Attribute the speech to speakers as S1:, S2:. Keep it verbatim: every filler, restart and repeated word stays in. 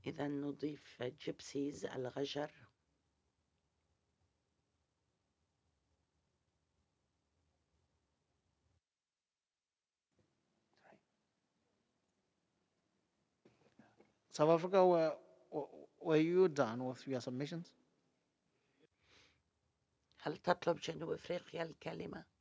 S1: إذا نضيف جيبسيز الغجر.
S2: South Africa, were, were you done with your submissions?
S1: هل تطلب جنوب أفريقيا الكلمة؟